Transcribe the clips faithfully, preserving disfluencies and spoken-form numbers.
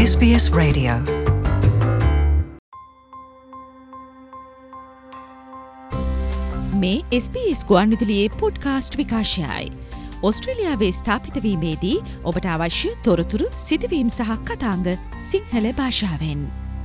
S B S Radio. මේ S B S ගුවන්විදුලියේ podcast විකාශයයි. ඔස්ට්‍රේලියාවේ ස්ථාපිත වීමේදී ඔබට අවශ්‍ය තොරතුරු සිදුවීම් සහ කතාංග සිංහල භාෂාවෙන්.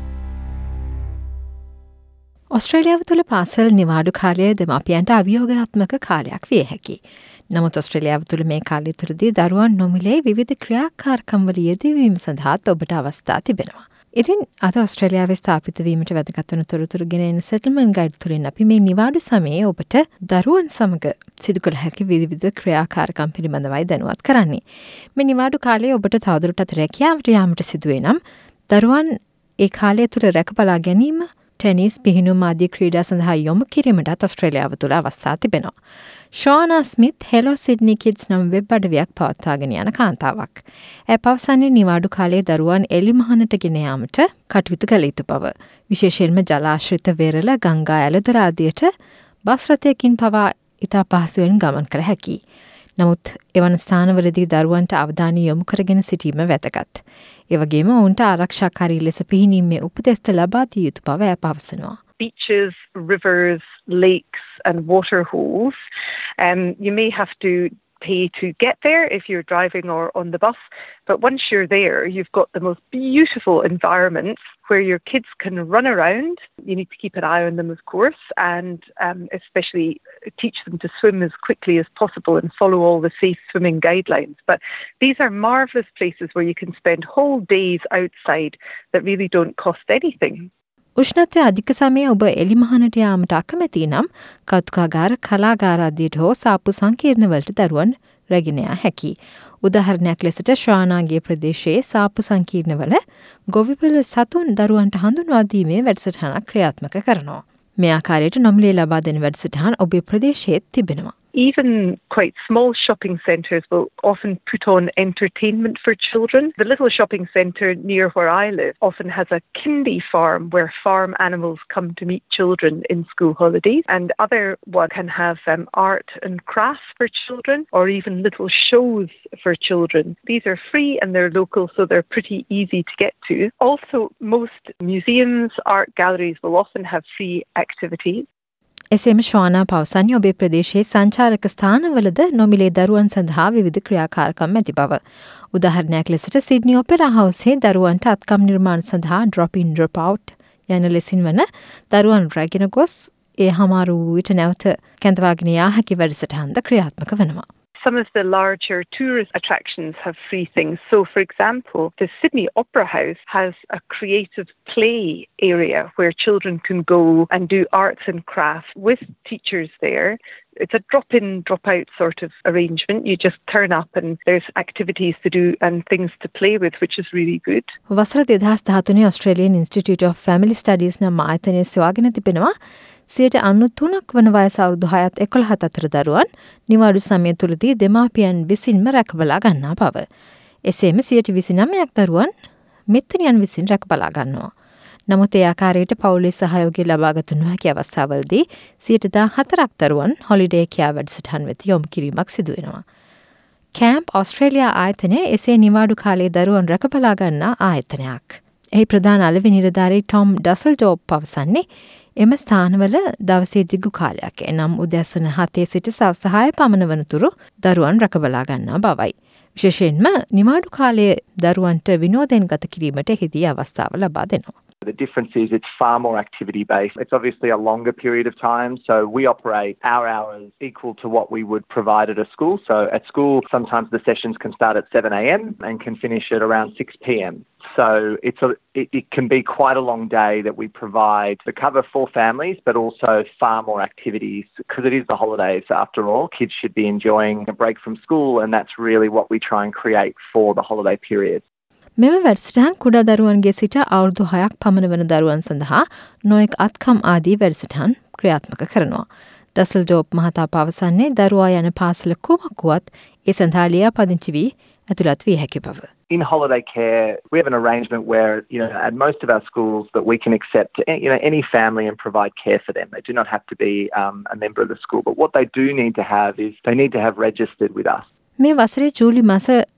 ඔස්ට්‍රේලියාව තුළ පාසල් නිවාඩු කාලය දෙමාපියන්ට අභියෝගාත්මක කාලයක් විය හැකි. නමුත් ඔස්ට්‍රේලියාව තුළ මේ කාලය තුළදී දරුවන් නොමිලේ විවිධ ක්‍රියාකාරකම්වල යෙදවීම සඳහාත් ඔබට අවස්ථා තිබෙනවා. ඉතින් අද ඔස්ට්‍රේලියාවේ ස්ථාපිත වීමට වැදගත් වන තොරතුරු ගෙන එන සෙටල්මන්ට් ගයිඩ් තුලින් අපි මේ නිවාඩු සමයේ ඔබට දරුවන් සමග සිදු කළ හැකි විවිධ ක්‍රියාකාරකම් පිළිබඳවයි දැනුවත් කරන්නේ. මේ නිවාඩු කාලයේ ඔබට තවදුරටත් රැකියාවට යාමට සිදුවේ නම් දරුවන් ඒ කාලය තුළ රැකබලා ගැනීම ටෙනිස් පිහිනුම් ආදී ක්‍රීඩා සඳහා යොමු කිරීමටත් ඔස්ට්‍රේලියාව තුළ අවස්ථා තිබෙනවා. Shona Smith hello Sydney kids නම් වෙබ් අඩවියක් පවත්වාගෙන යන කාන්තාවක්. ඇය පවසන්නේ නිවාඩු කාලයේ දරුවන් එළිමහනට ගෙන යාමට කටයුතු කළ යුතු බව. විශේෂයෙන්ම ජලාශ්‍රිත වෙරළ ගංගා ඇලදොර ආදියට බස් රථයකින් පවා ඉතා පහසුවෙන් ගමන් කළ හැකියි. නමුත් එවන් ස්ථානවලදී දරුවන්ට අවධානය යොමු කරගෙන සිටීම වැදගත්. ඒ වගේම ඔවුන්ට ආරක්ෂාකාරී ලෙස පිහිනීමේ උපදෙස් ලබා දිය යුතු බව ඇය පවසනවා. Beaches, rivers, lakes and water holes. Um, you may have to pay to get there if you're driving or on the bus, but once you're there, you've got the most beautiful environments where your kids can run around. You need to keep an eye on them, of course, and um, especially teach them to swim as quickly as possible and follow all the safe swimming guidelines. But these are marvellous places where you can spend whole days outside that really don't cost anything. උෂ්ණත්වය අධික සමයේ ඔබ එළිමහනට යාමට අකමැති නම් කෞතුකාගාර කලාගාර ආදියට හෝ සාප්පු සංකීර්ණවලට දරුවන් රැගෙන යා හැකියි. උදාහරණයක් ලෙසට ශ්‍රානාගේ ප්‍රදේශයේ සාප්පු සංකීර්ණවල ගොවිපළ සතුන් දරුවන්ට හඳුන්වා දීමේ වැඩසටහනක් ක්‍රියාත්මක කරනවා. මේ ආකාරයට නොමිලේ ලබා දෙන වැඩසටහන් ඔබේ ප්‍රදේශයේ තිබෙනවා. Even quite small shopping centres will often put on entertainment for children. The little shopping centre near where I live often has a kindy farm where farm animals come to meet children in school holidays, and other one can have um, art and crafts for children or even little shows for children. These are free and they're local, so they're pretty easy to get to. Also, most museums, art galleries will often have free activities. එසේම ශ්වානා පවසන්නේ ඔබේ ප්‍රදේශයේ සංචාරක ස්ථානවලද නොමිලේ දරුවන් සඳහා විවිධ ක්‍රියාකාරකම් ඇති බව. උදාහරණයක් ලෙසට සිඩ්නි ඔපෙරා හවුසේ දරුවන්ට අත්කම් නිර්මාණ සඳහා drop in drop out යන ලෙසින් වන දරුවන් රැගෙන ගොස් ඒ හමාරු වූ විට නැවත කැඳවාගෙන යා හැකි වැඩසටහන්ද ක්‍රියාත්මක වෙනවා. Some of the larger tourist attractions have free things. So, for example, the Sydney Opera House has a creative play area where children can go and do arts and crafts with teachers there. It's a drop-in, drop-out sort of arrangement. You just turn up and there's activities to do and things to play with, which is really good. වසර දෙදහස් දහතුනේ Australian Institute of Family Studies නම් ආයතනයේ සොයාගෙන තිබෙනවා. සියයට අනූතුනක් වන වයස අවුරුදු හයත් එකොළහත් අතර දරුවන් නිවාඩු සමය තුළදී දෙමාපියන් විසින්ම රැකබලා ගන්නා බව. එසේම සියයට විසිනමයක් දරුවන් මිත්‍රයන් විසින් රැකබලා ගන්නවා. නමුත් ඒ ආකාරයට පවුලේ සහයෝගය ලබාගත නොහැකි අවස්ථාවලදී සියයට දාහතරක් දරුවන් හොලිඩේ කියා වැඩසටහන් වෙත යොමු කිරීමක් සිදු වෙනවා. කැම්ප් ඔස්ට්‍රේලියා ආයතනය එසේ නිවාඩු කාලයේ දරුවන් රැකබලා ගන්නා ආයතනයක්. එහි ප්‍රධාන අලෙවි නිලධාරී ටොම් ඩසල්ඩෝප් පවසන්නේ එම ස්ථානවල දවසේ දිගු කාලයක් එනම් උදැසන හතේ සිට සවස හය පමණ වනතුරු දරුවන් රැකබලා ගන්නා බවයි. විශේෂයෙන්ම නිවාඩු කාලයේ දරුවන්ට විනෝදයෙන් ගත කිරීමට එහිදී අවස්ථාව ලබා දෙනවා. The difference is it's far more activity based. It's obviously a longer period of time. So we operate our hours equal to what we would provide at a school. So at school, sometimes the sessions can start at seven a.m. and can finish at around six p.m. So it's a, it, it can be quite a long day that we provide to cover for families, but also far more activities because it is the holidays after all. Kids should be enjoying a break from school, and that's really what we try and create for the holiday period. මෙම වැඩසටහන් කුඩා දරුවන්ගේ සිට අවුරුදු හයක් පමණ වන දරුවන් සඳහා නොයෙක් අත්කම් ආදී වැඩසටහන් ක්‍රියාත්මක කරනවා. ඩසල්ඩෝප් මහතා පවසන්නේ දරුවා යන පාසල කුමක් වුවත් ඒ සඳහා ලියාපදිංචි වී ඇතුළත් විය හැකි බව. In holiday care, we have an arrangement where, you know, at most of our schools that we can accept, you know, any family and provide care for them. They do not have to be um, a member of the school. But what they do need to have is they need to have registered with us. මේ වසරේ July මාස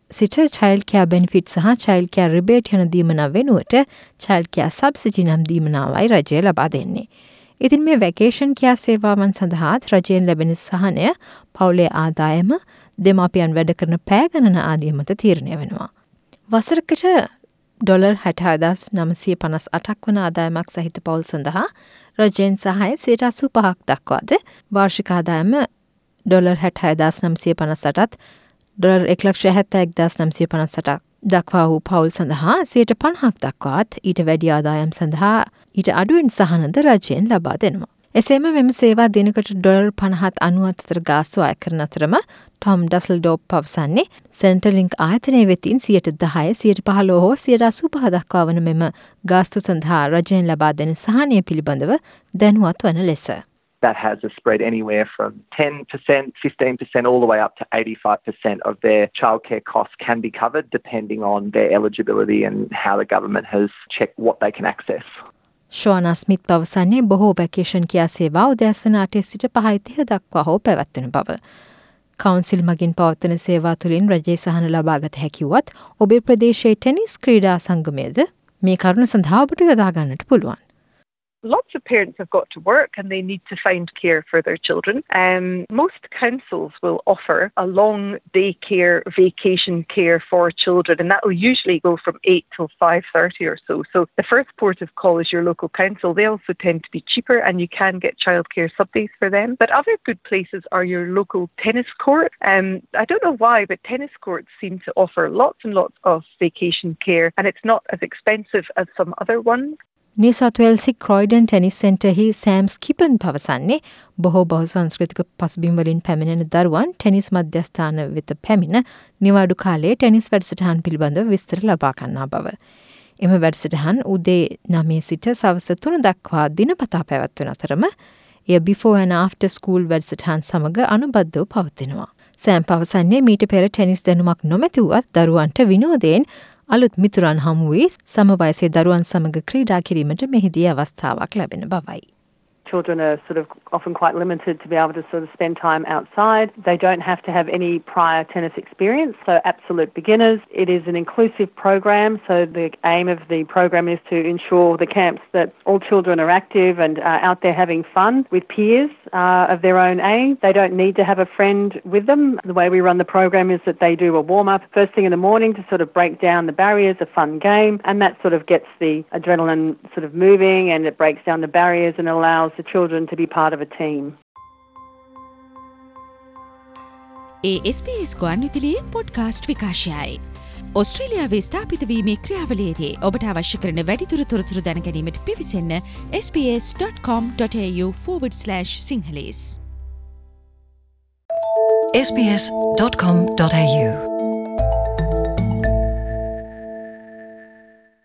සිට child care benefit සහ child care rebate යන දීමනා වෙනුවට child care සබ්සිඩි නම් දීමනාවයි රජය ලබා දෙන්නේ. ඉතින් මේ වැකේෂන් කෙයා සේවාවන් සඳහාත් රජයෙන් ලැබෙන සහනය පවුලේ ආදායම දෙමාපියන් වැඩ කරන පෑ ගණන ආදිය මත තීරණය වෙනවා. වසරකට ඩොලර් හැටහදාස් නමසිය පනස් අටක් වන ආදායමක් සහිත පවුල් සඳහා රජයෙන් සහය සියයට අසූ පහක් දක්වාද වාර්ෂික ආදායම ඩොලර් හැටහදාස් නමසිය පනස් අටත් ඩොලර් එක්ලක්ෂ හැත්තෑ එක්දාස් නමසිය පනස් අටක් දක්වා වූ පවුල් සඳහා සියයට පණහක් දක්වාත් ඊට වැඩි ආදායම් සඳහා ඊට අඩුවෙන් සහනද රජයෙන් ලබා දෙනවා. එසේම මෙම සේවා දිනකට ඩොලර් පණහත් අනුවත් අතර ගාස්තු අය කරන අතරම ටොම් ඩසල්ඩෝප් පවසන්නේ සෙන්ටර්ලින්ක් ආයතනය වෙතින් සියයට දහය සියයට පහළොව හෝ සියයට අසූ පහ දක්වා වන මෙම ගාස්තු සඳහා රජයෙන් ලබා දෙන සහනය පිළිබඳව දැනුවත් වන ලෙස. That has a spread anywhere from ten percent, fifteen percent, all the way up to eighty-five percent of their childcare costs can be covered depending on their eligibility and how the government has checked what they can access. Shona Smith පවසන්නේ බොහෝ vacation කියා සේවා උදෑසන අටේ සිට පහයි තිහ දක්වා හෝ පැවැත්වෙන බව. කවුන්සිල් මගින් පවත්වන සේවා තුළින් රජයේ සහන ලබාගත හැකිවුවත් ඔබේ ප්‍රදේශයේ ටෙනිස් ක්‍රීඩා සංගමයේද මේ කරුණ සඳහා ඔබට යොදා ගන්නට පුළුවන්. Lots of parents have got to work and they need to find care for their children. Um, most councils will offer a long daycare, vacation care for children, and that will usually go from eight till five thirty or so. So the first port of call is your local council. They also tend to be cheaper and you can get childcare subsidies for them. But other good places are your local tennis court. Um, I don't know why, but tennis courts seem to offer lots and lots of vacation care, and it's not as expensive as some other ones. New South Wales Croydon tennis සෙන්ටර්හි Sam Skippen පවසන්නේ බොහෝ බහු සංස්කෘතික පසුබිම් වලින් පැමිණෙන දරුවන් tennis මධ්‍යස්ථාන වෙත පැමිණ නිවාඩු කාලයේ ටෙනිස් වැඩසටහන් පිළිබඳව විස්තර ලබා ගන්නා බව. එම වැඩසටහන් උදේ නවය සිට සවස තුන දක්වා දිනපතා පැවැත්වෙන අතරම එය before and after school වැඩසටහන් සමග අනුබද්ධව පවතිනවා. සෑම් පවසන්නේ මීට පෙර ටෙනිස් දැනුමක් නොමැතිවත් දරුවන්ට විනෝදයෙන් අලුත් මිතුරන් හමු වී සම වයසේ දරුවන් සමග ක්‍රීඩා කිරීමට මෙහිදී අවස්ථාවක් ලැබෙන බවයි. Children are sort of often quite limited to be able to sort of spend time outside. They don't have to have any prior tennis experience, so absolute beginners. It is an inclusive program, so the aim of the program is to ensure the camps that all children are active and uh, out there having fun with peers uh, of their own age. They don't need to have a friend with them. The way we run the program is that they do a warm-up first thing in the morning to sort of break down the barriers, a fun game, and that sort of gets the adrenaline sort of moving and it breaks down the barriers and allows the children to be part of a team. ඒ S B S ගුවන්විදුලියේ podcast විකාශයයි. ඔස්ට්‍රේලියාවේ ස්ථාපිත වීමේ ක්‍රියාවලියේදී ඔබට අවශ්‍ය කරන වැඩිදුර තොරතුරු දැන ගැනීමට පිවිසෙන්න s b s dot com dot a u forward slash sinhalese s b s dot com dot a u